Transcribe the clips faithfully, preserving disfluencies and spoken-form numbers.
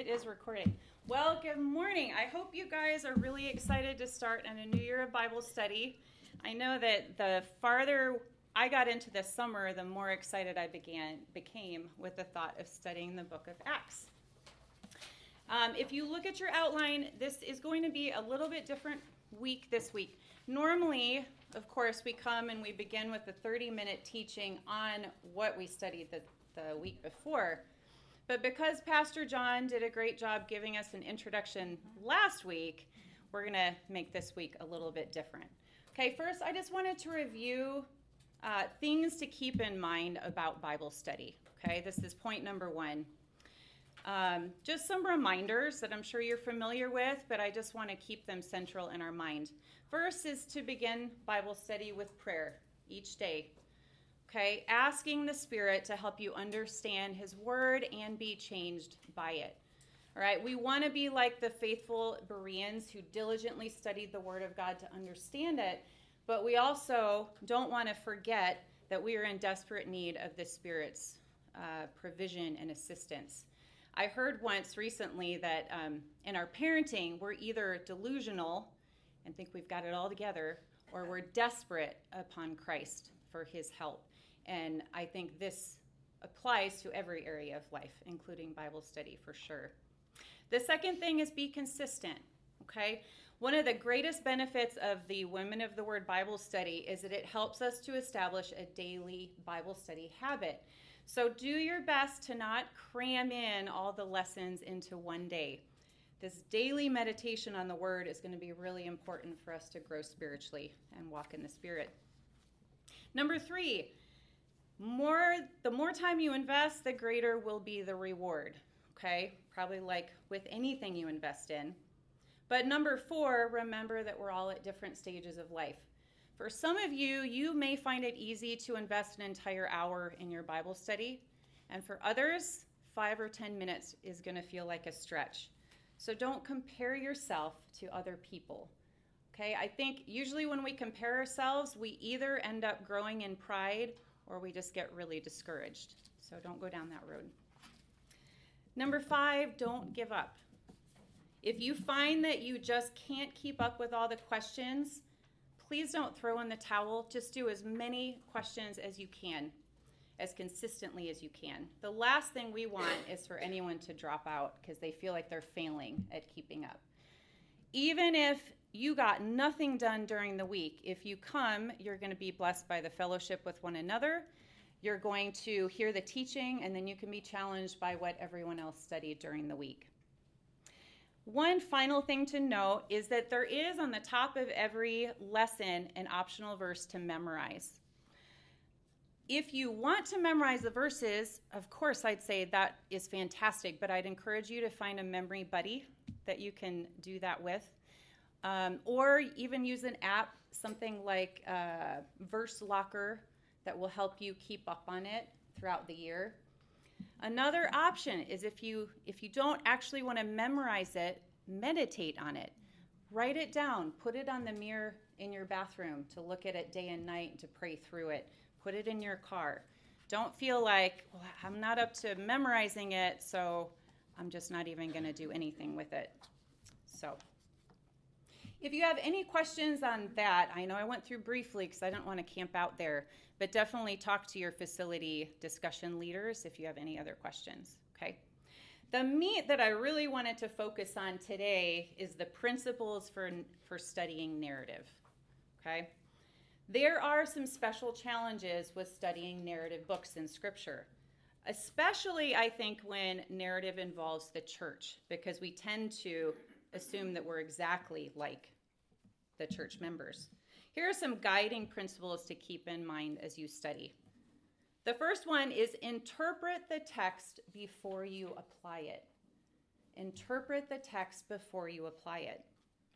It is recording. Well, good morning. I hope you guys are really excited to start in a new year of Bible study. I know that the farther I got into this summer, the more excited I began became with the thought of studying the book of Acts. Um, if you look at your outline, this is going to be a little bit different week this week. Normally, of course, we come and we begin with a thirty-minute teaching on what we studied the, the week before. But because Pastor John did a great job giving us an introduction last week, we're going to make this week a little bit different. Okay, first, I just wanted to review uh, things to keep in mind about Bible study. Okay, this is point number one. Um, just some reminders that I'm sure you're familiar with, but I just want to keep them central in our mind. First is to begin Bible study with prayer each day. Okay, asking the Spirit to help you understand His Word and be changed by it. All right, we want to be like the faithful Bereans who diligently studied the Word of God to understand it, but we also don't want to forget that we are in desperate need of the Spirit's uh, provision and assistance. I heard once recently that um, in our parenting, we're either delusional and think we've got it all together, or we're desperate upon Christ for His help. And I think this applies to every area of life, including Bible study for sure. The second thing is be consistent, okay? One of the greatest benefits of the Women of the Word Bible study is that it helps us to establish a daily Bible study habit. So do your best to not cram in all the lessons into one day. This daily meditation on the Word is going to be really important for us to grow spiritually and walk in the Spirit. Number three, more the more time you invest, the greater will be the reward, okay? Probably like with anything you invest in. But number four, remember that we're all at different stages of life. For some of you, you may find it easy to invest an entire hour in your Bible study. And for others, five or ten minutes is going to feel like a stretch. So don't compare yourself to other people. Okay, I think usually when we compare ourselves, we either end up growing in pride or we just get really discouraged. So don't go down that road. Number five, don't give up. If you find that you just can't keep up with all the questions, please don't throw in the towel. Just do as many questions as you can, as consistently as you can. The last thing we want is for anyone to drop out because they feel like they're failing at keeping up. Even if you got nothing done during the week, if you come, you're going to be blessed by the fellowship with one another. You're going to hear the teaching, and then you can be challenged by what everyone else studied during the week. One final thing to note is that there is on the top of every lesson an optional verse to memorize. If you want to memorize the verses, of course, I'd say that is fantastic, but I'd encourage you to find a memory buddy that you can do that with. Um, or even use an app, something like uh, Verse Locker, that will help you keep up on it throughout the year. Another option is if you if you don't actually want to memorize it, meditate on it. Write it down. Put it on the mirror in your bathroom to look at it day and night and to pray through it. Put it in your car. Don't feel like, well, I'm not up to memorizing it, so I'm just not even going to do anything with it. So if you have any questions on that, I know I went through briefly because I don't want to camp out there, but definitely talk to your facility discussion leaders if you have any other questions, okay? The meat that I really wanted to focus on today is the principles for, for studying narrative, okay? There are some special challenges with studying narrative books in Scripture, especially, I think, when narrative involves the church, because we tend to assume that we're exactly like the church members. Here are some guiding principles to keep in mind as you study. The first one is interpret the text before you apply it. Interpret the text before you apply it.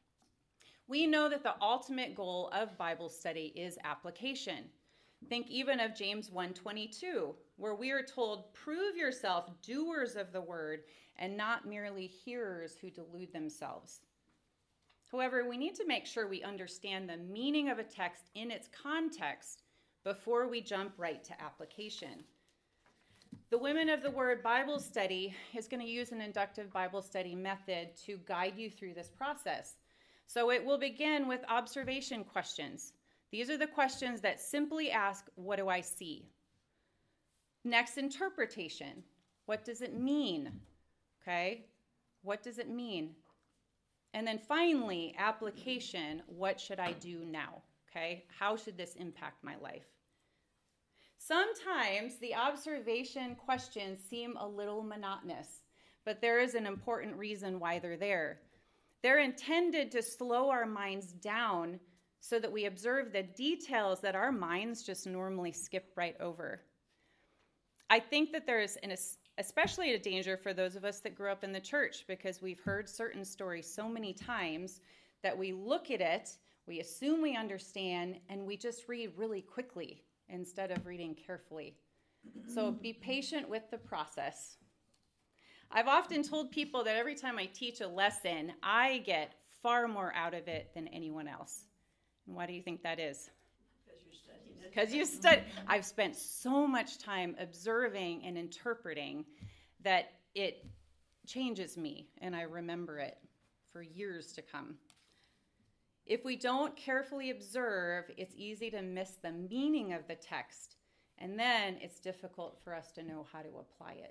We know that the ultimate goal of Bible study is application. Think even of James one twenty-two, where we are told, prove yourself doers of the word and not merely hearers who delude themselves. However, we need to make sure we understand the meaning of a text in its context before we jump right to application. The Women of the Word Bible Study is going to use an inductive Bible study method to guide you through this process. So it will begin with observation questions. These are the questions that simply ask, what do I see? Next, interpretation. What does it mean? Okay, what does it mean? And then finally, application. What should I do now? Okay, how should this impact my life? Sometimes the observation questions seem a little monotonous, but there is an important reason why they're there. They're intended to slow our minds down so that we observe the details that our minds just normally skip right over. I think that there is an especially a danger for those of us that grew up in the church, because we've heard certain stories so many times that we look at it, we assume we understand, and we just read really quickly instead of reading carefully. So be patient with the process. I've often told people that every time I teach a lesson, I get far more out of it than anyone else. And why do you think that is? Because you're studying it. Because you study. I've spent so much time observing and interpreting that it changes me, and I remember it for years to come. If we don't carefully observe, it's easy to miss the meaning of the text, and then it's difficult for us to know how to apply it.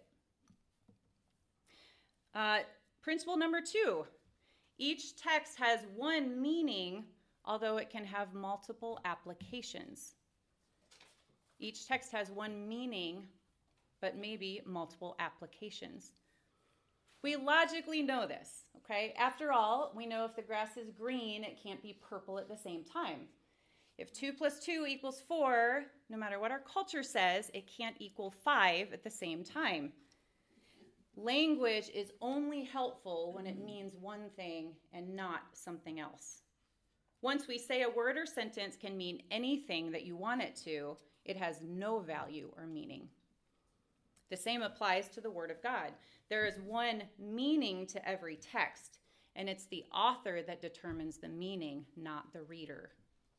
Uh, principle number two, each text has one meaning, although it can have multiple applications. Each text has one meaning, but maybe multiple applications. We logically know this, okay? After all, we know if the grass is green, it can't be purple at the same time. If two plus two equals four, no matter what our culture says, it can't equal five at the same time. Language is only helpful when it means one thing and not something else. Once we say a word or sentence can mean anything that you want it to, it has no value or meaning. The same applies to the Word of God. There is one meaning to every text, and it's the author that determines the meaning, not the reader.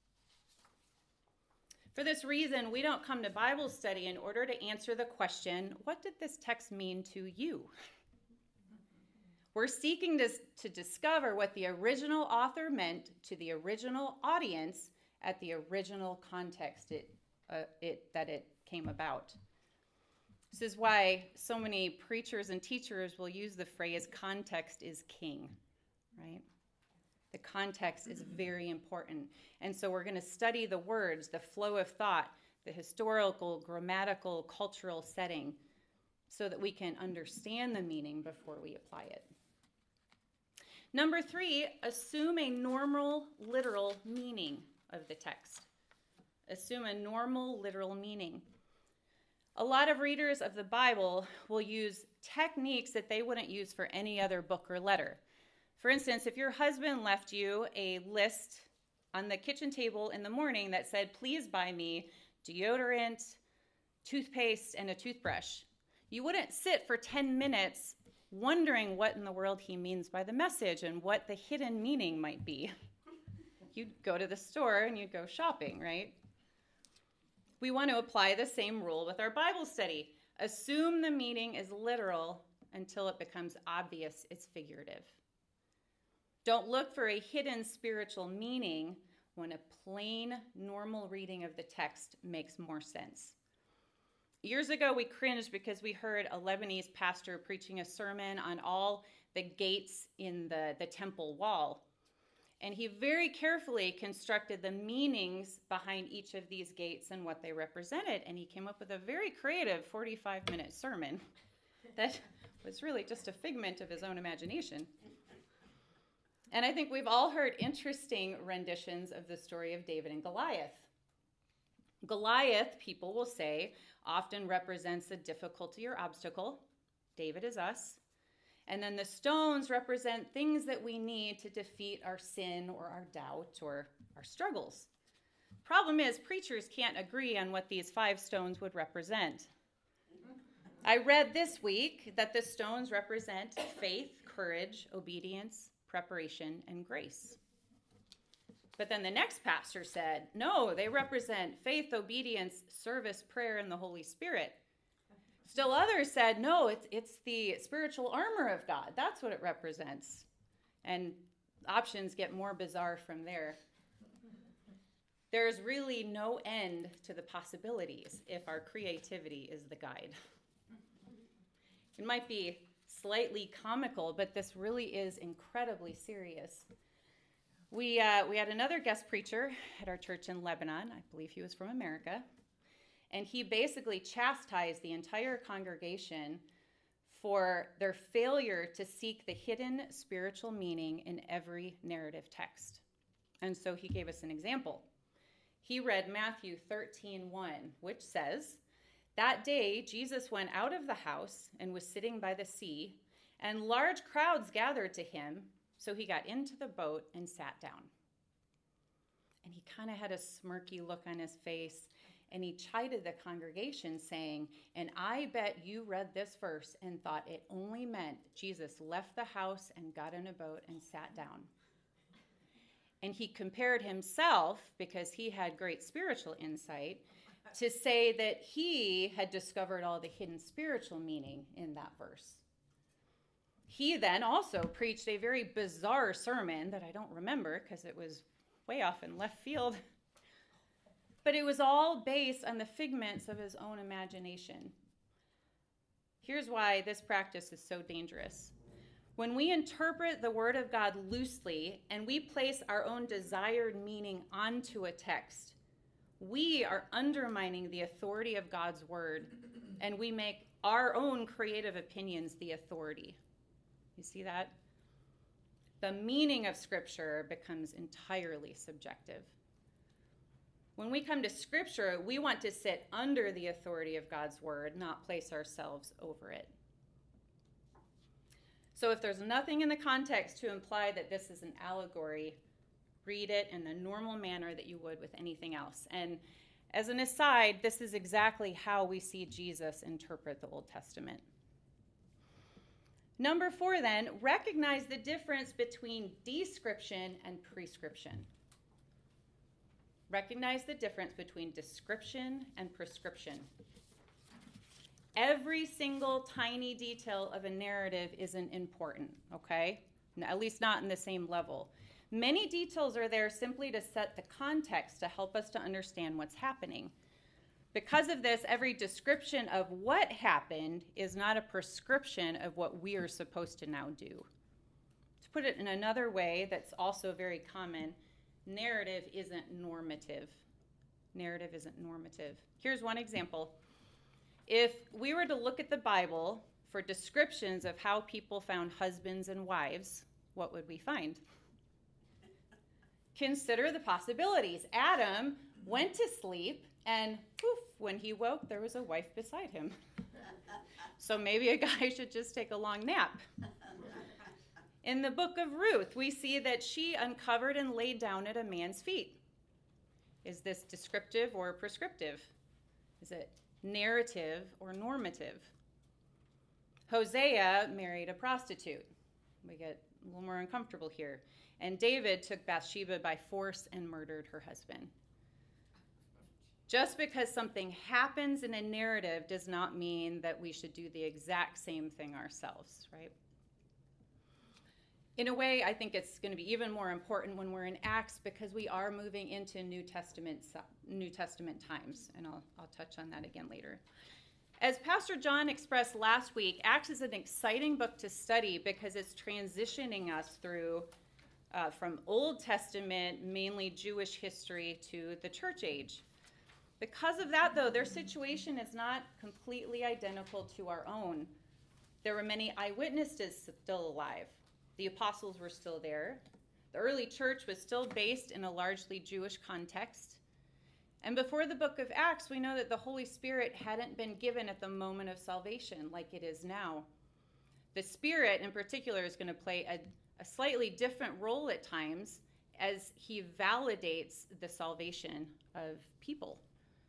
For this reason, we don't come to Bible study in order to answer the question, what did this text mean to you? We're seeking to, to discover what the original author meant to the original audience at the original context it, uh, it, that it came about. This is why so many preachers and teachers will use the phrase, context is king, right? The context is very important. And so we're going to study the words, the flow of thought, the historical, grammatical, cultural setting, so that we can understand the meaning before we apply it. Number three, assume a normal, literal meaning of the text. Assume a normal, literal meaning. A lot of readers of the Bible will use techniques that they wouldn't use for any other book or letter. For instance, if your husband left you a list on the kitchen table in the morning that said, please buy me deodorant, toothpaste, and a toothbrush, you wouldn't sit for ten minutes wondering what in the world he means by the message and what the hidden meaning might be. You'd go to the store and you'd go shopping, right? We want to apply the same rule with our Bible study. Assume the meaning is literal until it becomes obvious it's figurative. Don't look for a hidden spiritual meaning when a plain, normal reading of the text makes more sense. Years ago, we cringed because we heard a Lebanese pastor preaching a sermon on all the gates in the, the temple wall. And he very carefully constructed the meanings behind each of these gates and what they represented. And he came up with a very creative forty-five minute sermon that was really just a figment of his own imagination. And I think we've all heard interesting renditions of the story of David and Goliath. Goliath, people will say, often represents a difficulty or obstacle. David is us. And then the stones represent things that we need to defeat our sin or our doubt or our struggles. Problem is, preachers can't agree on what these five stones would represent. I read this week that the stones represent faith, courage, obedience, preparation, and grace. But then the next pastor said, no, they represent faith, obedience, service, prayer, and the Holy Spirit. Still others said, no, it's, it's the spiritual armor of God. That's what it represents. And options get more bizarre from there. There's really no end to the possibilities if our creativity is the guide. It might be slightly comical, but this really is incredibly serious. We uh, we had another guest preacher at our church in Lebanon. I believe he was from America. And he basically chastised the entire congregation for their failure to seek the hidden spiritual meaning in every narrative text. And so he gave us an example. He read Matthew thirteen one, which says, "That day Jesus went out of the house and was sitting by the sea, and large crowds gathered to him, so he got into the boat and sat down." And he kind of had a smirky look on his face, and he chided the congregation, saying, "And I bet you read this verse and thought it only meant Jesus left the house and got in a boat and sat down." And he compared himself, because he had great spiritual insight, to say that he had discovered all the hidden spiritual meaning in that verse. He then also preached a very bizarre sermon that I don't remember because it was way off in left field. But it was all based on the figments of his own imagination. Here's why this practice is so dangerous. When we interpret the Word of God loosely and we place our own desired meaning onto a text, we are undermining the authority of God's Word, and we make our own creative opinions the authority. You see that? The meaning of Scripture becomes entirely subjective. When we come to Scripture, we want to sit under the authority of God's Word, not place ourselves over it. So if there's nothing in the context to imply that this is an allegory, read it in the normal manner that you would with anything else. And as an aside, this is exactly how we see Jesus interpret the Old Testament. Number four, then, recognize the difference between description and prescription. Recognize the difference between description and prescription. Every single tiny detail of a narrative isn't important, okay? At least not in the same level. Many details are there simply to set the context to help us to understand what's happening. Because of this, every description of what happened is not a prescription of what we are supposed to now do. To put it in another way that's also very common, narrative isn't normative. Narrative isn't normative. Here's one example. If we were to look at the Bible for descriptions of how people found husbands and wives, what would we find? Consider the possibilities. Adam went to sleep, and poof, when he woke, there was a wife beside him. So maybe a guy should just take a long nap. In the book of Ruth, we see that she uncovered and laid down at a man's feet. Is this descriptive or prescriptive? Is it narrative or normative? Hosea married a prostitute. We get a little more uncomfortable here. And David took Bathsheba by force and murdered her husband. Just because something happens in a narrative does not mean that we should do the exact same thing ourselves, right? In a way, I think it's going to be even more important when we're in Acts because we are moving into New Testament New Testament times, and I'll, I'll touch on that again later. As Pastor John expressed last week, Acts is an exciting book to study because it's transitioning us through uh, from Old Testament, mainly Jewish history, to the church age. Because of that, though, their situation is not completely identical to our own. There were many eyewitnesses still alive. The apostles were still there. The early church was still based in a largely Jewish context. And before the book of Acts, we know that the Holy Spirit hadn't been given at the moment of salvation like it is now. The Spirit, in particular, is going to play a, a slightly different role at times as he validates the salvation of people.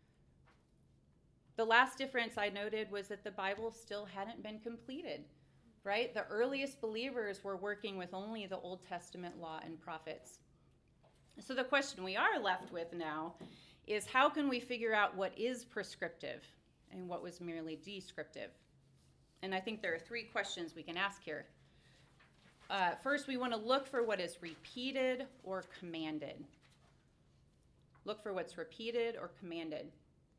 The last difference I noted was that the Bible still hadn't been completed. Right? The earliest believers were working with only the Old Testament law and prophets. So the question we are left with now is how can we figure out what is prescriptive and what was merely descriptive. And I think there are three questions we can ask here. Uh, first, we want to look for what is repeated or commanded. Look for what's repeated or commanded.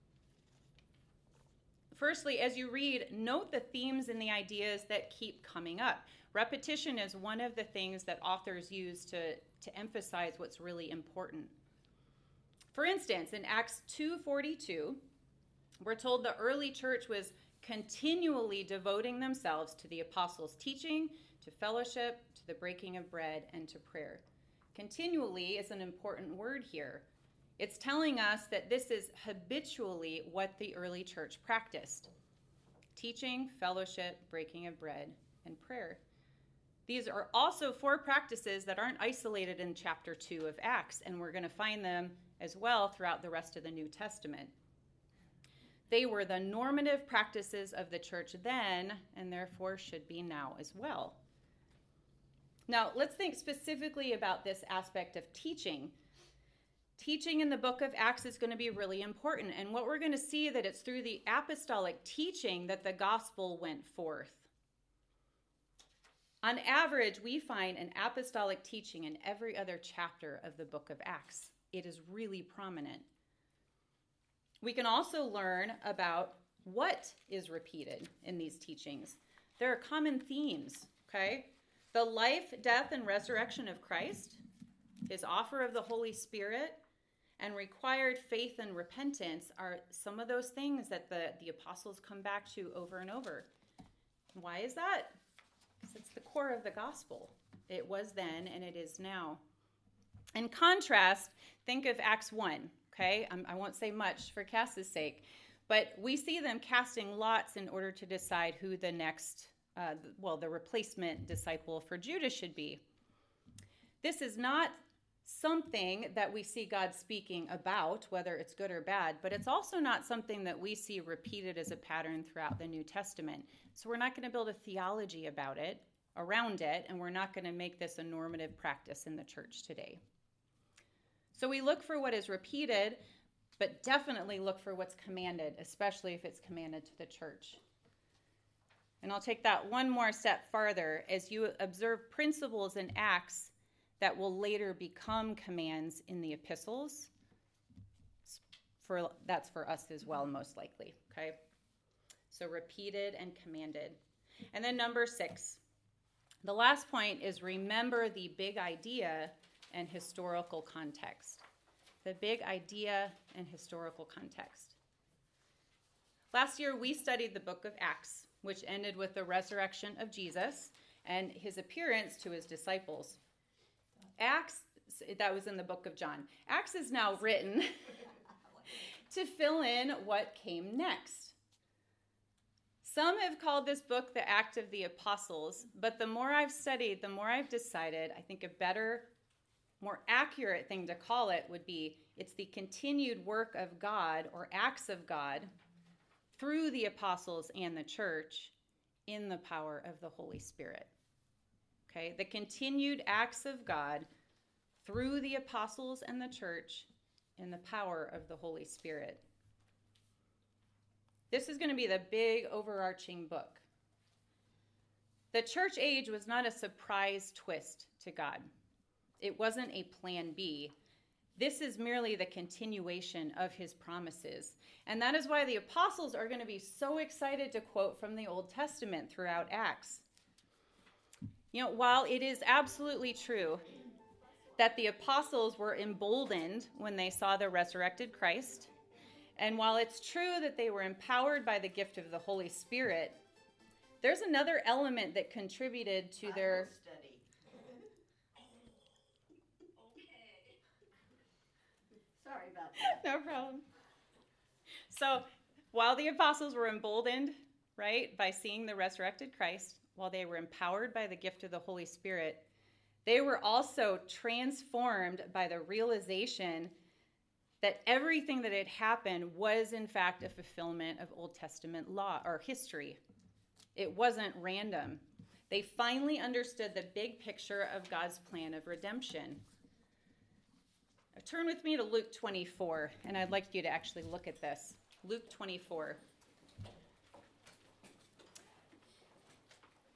Firstly, as you read, note the themes and the ideas that keep coming up. Repetition is one of the things that authors use to, to emphasize what's really important. For instance, in Acts two forty-two, we're told the early church was continually devoting themselves to the apostles' teaching, to fellowship, to the breaking of bread, and to prayer. Continually is an important word here. It's telling us that this is habitually what the early church practiced: teaching, fellowship, breaking of bread, and prayer. These are also four practices that aren't isolated in chapter two of Acts, and we're going to find them as well throughout the rest of the New Testament. They were the normative practices of the church then, and therefore should be now as well. Now, let's think specifically about this aspect of teaching. Teaching in the book of Acts is going to be really important, and what we're going to see that it's through the apostolic teaching that the gospel went forth. On average, we find an apostolic teaching in every other chapter of the book of Acts. It is really prominent. We can also learn about what is repeated in these teachings. There are common themes, okay? The life, death, and resurrection of Christ, his offer of the Holy Spirit, and required faith and repentance are some of those things that the, the apostles come back to over and over. Why is that? Because it's the core of the gospel. It was then and it is now. In contrast, think of Acts one, okay? I'm, I won't say much for Cass's sake, but we see them casting lots in order to decide who the next, uh, well, the replacement disciple for Judas should be. This is not something that we see God speaking about, whether it's good or bad, but it's also not something that we see repeated as a pattern throughout the New Testament. So we're not going to build a theology about it, around it, and we're not going to make this a normative practice in the church today. So we look for what is repeated, but definitely look for what's commanded, especially if it's commanded to the church. And I'll take that one more step farther as you observe principles in Acts that will later become commands in the epistles. For, that's for us as well, most likely, okay? So repeated and commanded. And then number six, the last point is remember the big idea and historical context. The big idea and historical context. Last year, we studied the book of Acts, which ended with the resurrection of Jesus and his appearance to his disciples. Acts, that was in the book of John. Acts is now written to fill in what came next. Some have called this book the Act of the Apostles, but the more I've studied, the more I've decided I think a better, more accurate thing to call it would be it's the continued work of God or acts of God through the apostles and the church in the power of the Holy Spirit. Okay, the continued acts of God through the apostles and the church in the power of the Holy Spirit. This is going to be the big overarching book. The church age was not a surprise twist to God. It wasn't a plan B. This is merely the continuation of his promises. And that is why the apostles are going to be so excited to quote from the Old Testament throughout Acts. You know, while it is absolutely true that the apostles were emboldened when they saw the resurrected Christ, and while it's true that they were empowered by the gift of the Holy Spirit, there's another element that contributed to their... study. Sorry about that. No problem. So, while the apostles were emboldened, right, by seeing the resurrected Christ, while they were empowered by the gift of the Holy Spirit, they were also transformed by the realization that everything that had happened was, in fact, a fulfillment of Old Testament law or history. It wasn't random. They finally understood the big picture of God's plan of redemption. Now, turn with me to Luke twenty-four, and I'd like you to actually look at this. Luke twenty-four.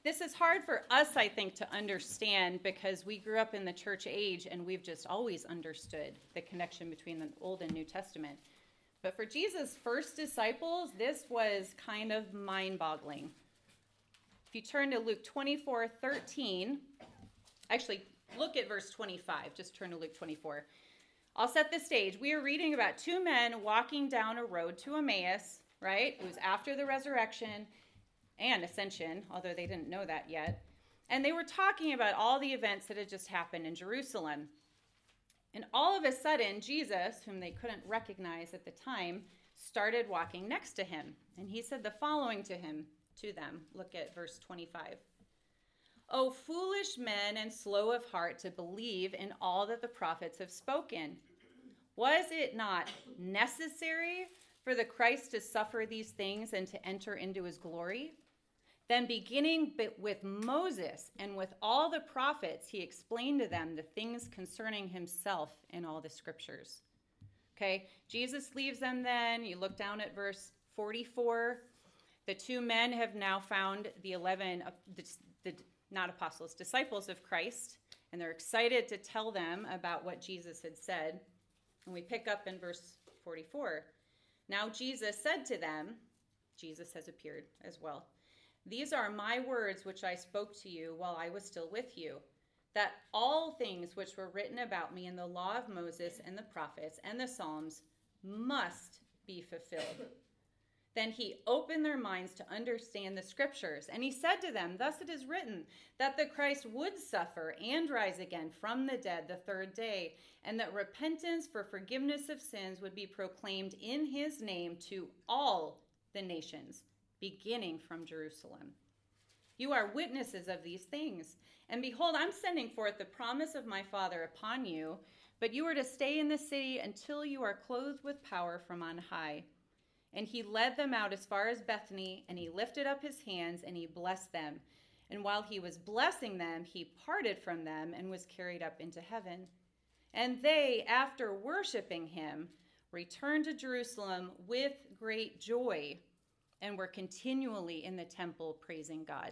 This is hard for us, I think, to understand because we grew up in the church age and we've just always understood the connection between the Old and New Testament. But for Jesus' first disciples, this was kind of mind-boggling. If you turn to Luke twenty-four thirteen, actually, look at verse twenty-five. Just turn to Luke twenty-four. I'll set the stage. We are reading about two men walking down a road to Emmaus, right? It was after the resurrection and ascension, although they didn't know that yet. And they were talking about all the events that had just happened in Jerusalem. And all of a sudden, Jesus, whom they couldn't recognize at the time, started walking next to him. And he said the following to him, to them. Look at verse twenty-five. "O foolish men and slow of heart to believe in all that the prophets have spoken. Was it not necessary for the Christ to suffer these things and to enter into his glory? Then beginning with Moses and with all the prophets, he explained to them the things concerning himself in all the scriptures." Okay, Jesus leaves them then. You look down at verse forty-four. The two men have now found the eleven, uh, the, the, not apostles, disciples of Christ, and they're excited to tell them about what Jesus had said. And we pick up in verse forty-four. "Now Jesus said to them," Jesus has appeared as well, "These are my words which I spoke to you while I was still with you, that all things which were written about me in the law of Moses and the prophets and the Psalms must be fulfilled." Then he opened their minds to understand the scriptures. And he said to them, "Thus it is written, that the Christ would suffer and rise again from the dead the third day, and that repentance for forgiveness of sins would be proclaimed in his name to all the nations, beginning from Jerusalem. You are witnesses of these things. And behold, I'm sending forth the promise of my Father upon you, but you are to stay in the city until you are clothed with power from on high." And he led them out as far as Bethany, and he lifted up his hands, and he blessed them. And while he was blessing them, he parted from them and was carried up into heaven. And they, after worshiping him, returned to Jerusalem with great joy, and were continually in the temple praising God.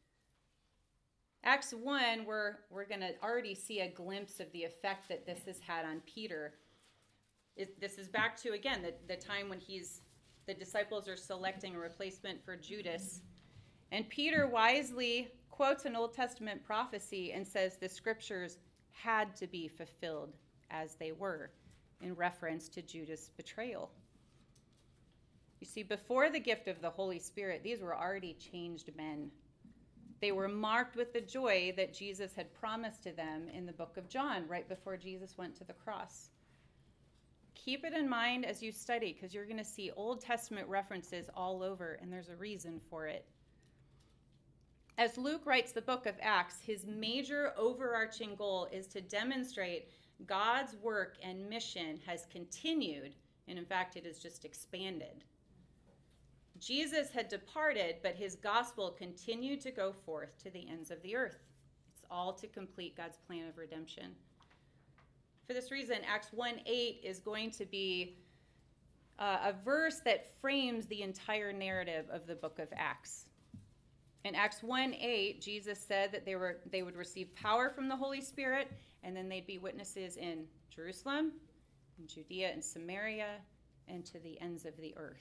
Acts one, we're, we're going to already see a glimpse of the effect that this has had on Peter. It, this is back to, again, the, the time when he's the disciples are selecting a replacement for Judas. And Peter wisely quotes an Old Testament prophecy and says the scriptures had to be fulfilled as they were, in reference to Judas' betrayal. You see, before the gift of the Holy Spirit, these were already changed men. They were marked with the joy that Jesus had promised to them in the book of John, right before Jesus went to the cross. Keep it in mind as you study, because you're going to see Old Testament references all over, and there's a reason for it. As Luke writes the book of Acts, his major overarching goal is to demonstrate God's work and mission has continued, and in fact, it has just expanded. Jesus had departed, but his gospel continued to go forth to the ends of the earth. It's all to complete God's plan of redemption. For this reason, Acts one eight is going to be uh, a verse that frames the entire narrative of the book of Acts. In Acts one eight, Jesus said that they were they would receive power from the Holy Spirit, and then they'd be witnesses in Jerusalem, in Judea and Samaria, and to the ends of the earth.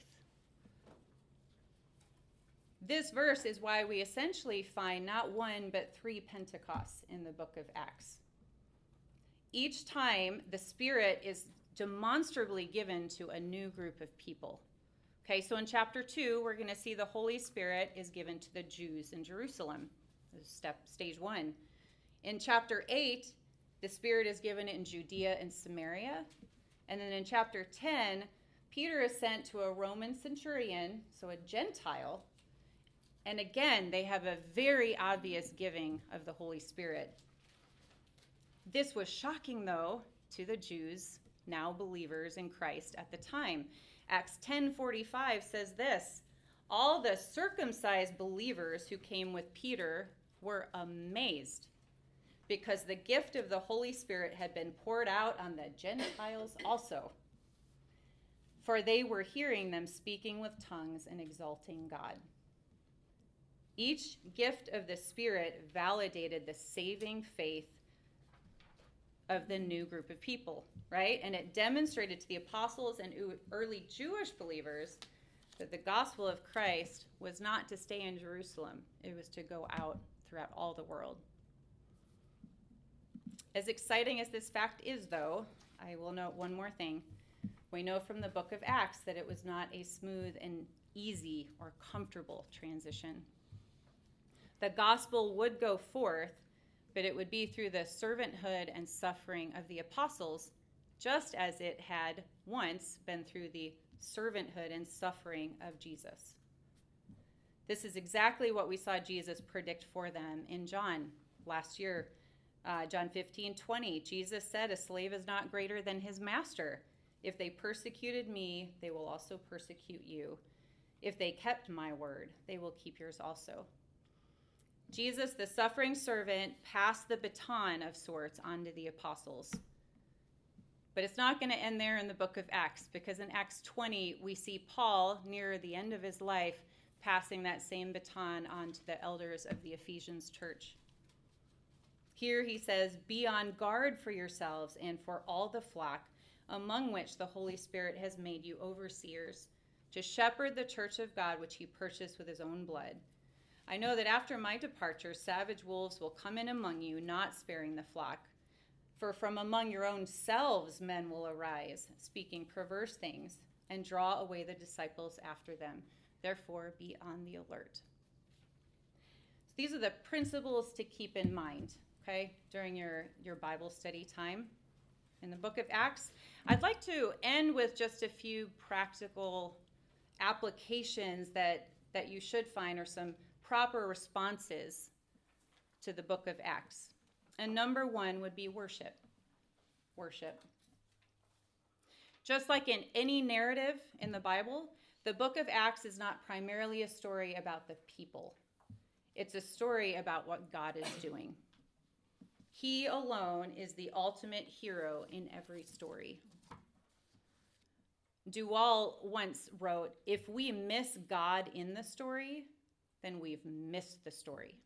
This verse is why we essentially find not one but three Pentecosts in the book of Acts. Each time, the Spirit is demonstrably given to a new group of people. Okay, so in chapter two, we're going to see the Holy Spirit is given to the Jews in Jerusalem. Step stage one. In chapter eight, the Spirit is given in Judea and Samaria. And then in chapter ten, Peter is sent to a Roman centurion, so a Gentile. And again, they have a very obvious giving of the Holy Spirit. This was shocking, though, to the Jews, now believers in Christ at the time. Acts ten forty-five says this, "All the circumcised believers who came with Peter were amazed because the gift of the Holy Spirit had been poured out on the Gentiles also. For they were hearing them speaking with tongues and exalting God." Each gift of the Spirit validated the saving faith of the new group of people, right? And it demonstrated to the apostles and early Jewish believers that the gospel of Christ was not to stay in Jerusalem. It was to go out throughout all the world. As exciting as this fact is, though, I will note one more thing. We know from the book of Acts that it was not a smooth and easy or comfortable transition. The gospel would go forth, but it would be through the servanthood and suffering of the apostles, just as it had once been through the servanthood and suffering of Jesus. This is exactly what we saw Jesus predict for them in John last year. Uh, John fifteen twenty, Jesus said, "A slave is not greater than his master. If they persecuted me, they will also persecute you. If they kept my word, they will keep yours also." Jesus, the suffering servant, passed the baton of sorts onto the apostles. But it's not going to end there in the book of Acts, because in Acts twenty, we see Paul, near the end of his life, passing that same baton on to the elders of the Ephesians church. Here he says, "Be on guard for yourselves and for all the flock, among which the Holy Spirit has made you overseers, to shepherd the church of God, which he purchased with his own blood. I know that after my departure, savage wolves will come in among you, not sparing the flock. For from among your own selves men will arise, speaking perverse things, and draw away the disciples after them. Therefore, be on the alert." So these are the principles to keep in mind, okay, during your, your Bible study time in the book of Acts. I'd like to end with just a few practical applications that, that you should find, or some proper responses to the book of Acts. And number one would be worship. Worship. Just like in any narrative in the Bible, the book of Acts is not primarily a story about the people. It's a story about what God is doing. He alone is the ultimate hero in every story. Duval once wrote, "If we miss God in the story, then we've missed the story."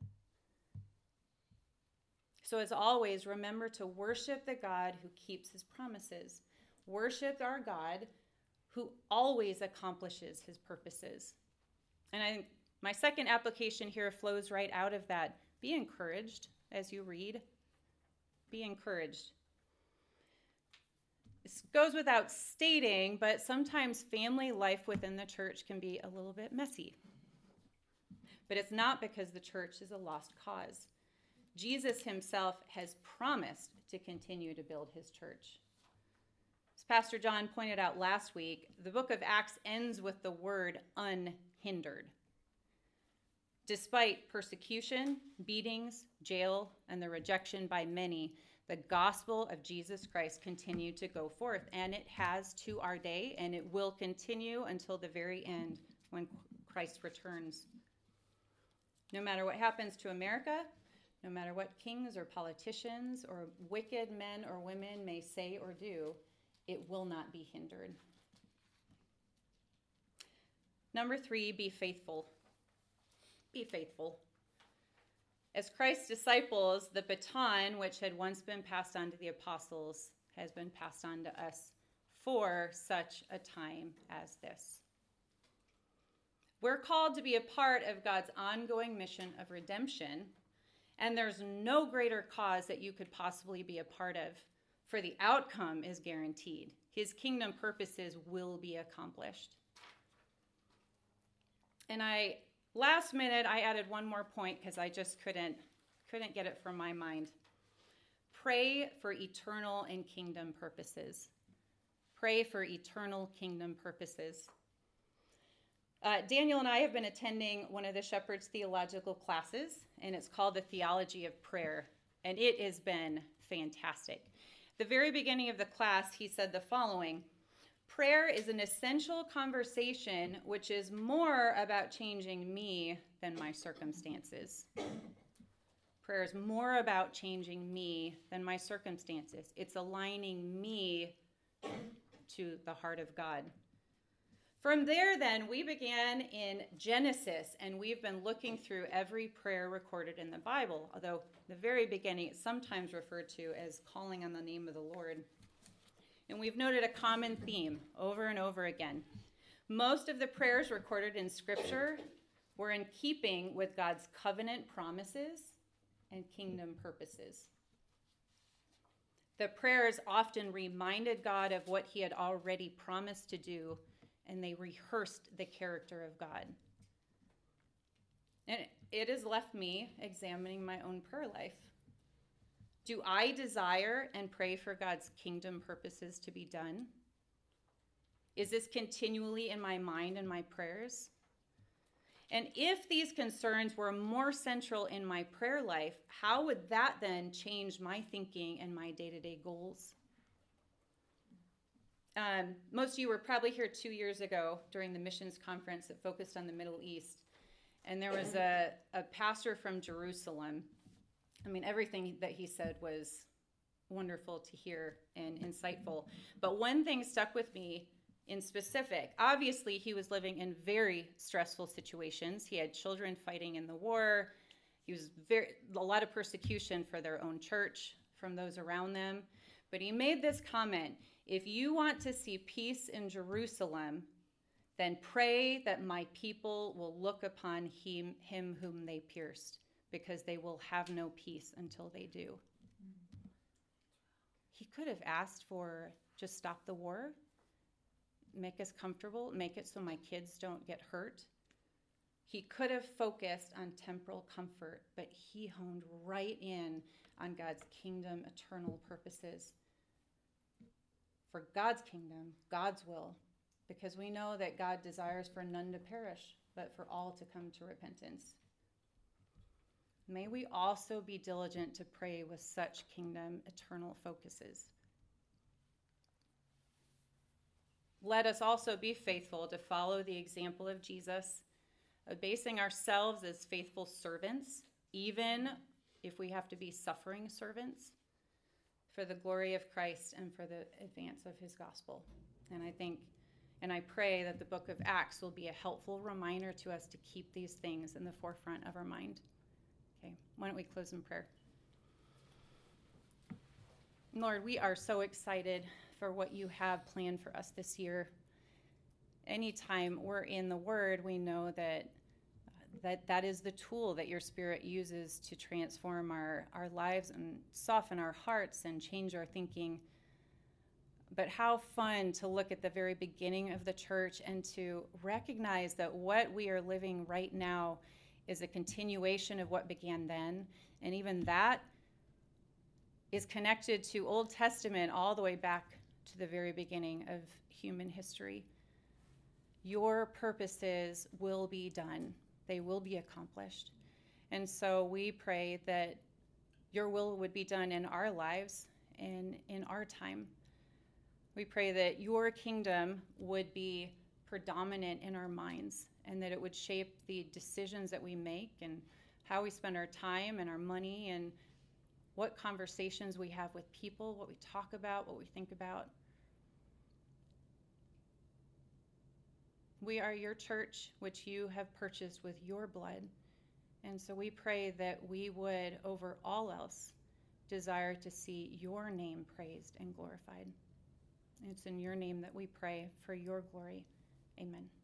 So as always, remember to worship the God who keeps his promises. Worship our God who always accomplishes his purposes. And I think my second application here flows right out of that. Be encouraged as you read. Be encouraged. This goes without stating, but sometimes family life within the church can be a little bit messy. But it's not because the church is a lost cause. Jesus himself has promised to continue to build his church. As Pastor John pointed out last week, the book of Acts ends with the word unhindered. Despite persecution, beatings, jail, and the rejection by many, the gospel of Jesus Christ continued to go forth, and it has to our day, and it will continue until the very end when Christ returns. No matter what happens to America, no matter what kings or politicians or wicked men or women may say or do, it will not be hindered. Number three, be faithful. Be faithful. As Christ's disciples, the baton, which had once been passed on to the apostles, has been passed on to us for such a time as this. We're called to be a part of God's ongoing mission of redemption, and there's no greater cause that you could possibly be a part of, for the outcome is guaranteed. His kingdom purposes will be accomplished. And I, last minute, I added one more point because I just couldn't, couldn't get it from my mind. Pray for eternal and kingdom purposes. Pray for eternal kingdom purposes. Uh, Daniel and I have been attending one of the Shepherd's theological classes, and it's called the Theology of Prayer, and it has been fantastic. The very beginning of the class, he said the following: prayer is an essential conversation which is more about changing me than my circumstances. Prayer is more about changing me than my circumstances. It's aligning me to the heart of God. From there, then, we began in Genesis, and we've been looking through every prayer recorded in the Bible, although the very beginning is sometimes referred to as calling on the name of the Lord. And we've noted a common theme over and over again. Most of the prayers recorded in Scripture were in keeping with God's covenant promises and kingdom purposes. The prayers often reminded God of what he had already promised to do, and they rehearsed the character of God. And it has left me examining my own prayer life. Do I desire and pray for God's kingdom purposes to be done? Is this continually in my mind and my prayers? And if these concerns were more central in my prayer life, how would that then change my thinking and my day-to-day goals? Um, most of you were probably here two years ago during the missions conference that focused on the Middle East. And there was a, a pastor from Jerusalem. I mean, everything that he said was wonderful to hear and insightful. But one thing stuck with me in specific. Obviously, he was living in very stressful situations. He had children fighting in the war. He was very a lot of persecution for their own church from those around them. But he made this comment: if you want to see peace in Jerusalem, then pray that my people will look upon him, him whom they pierced, because they will have no peace until they do. He could have asked for just stop the war, make us comfortable, make it so my kids don't get hurt. He could have focused on temporal comfort, but he honed right in on God's kingdom, eternal purposes. For God's kingdom, God's will, because we know that God desires for none to perish, but for all to come to repentance. May we also be diligent to pray with such kingdom, eternal focuses. Let us also be faithful to follow the example of Jesus, abasing ourselves as faithful servants, even if we have to be suffering servants, for the glory of Christ and for the advance of his gospel. And I think, and I pray that the book of Acts will be a helpful reminder to us to keep these things in the forefront of our mind. Okay, why don't we close in prayer? Lord, we are so excited for what you have planned for us this year. Anytime we're in the Word, we know that that that is the tool that your Spirit uses to transform our, our lives and soften our hearts and change our thinking. But how fun to look at the very beginning of the church and to recognize that what we are living right now is a continuation of what began then. And even that is connected to Old Testament all the way back to the very beginning of human history. Your purposes will be done. They will be accomplished. And so we pray that your will would be done in our lives and in our time. We pray that your kingdom would be predominant in our minds and that it would shape the decisions that we make and how we spend our time and our money and what conversations we have with people, what we talk about, what we think about. We are your church, which you have purchased with your blood. And so we pray that we would, over all else, desire to see your name praised and glorified. It's in your name that we pray for your glory. Amen.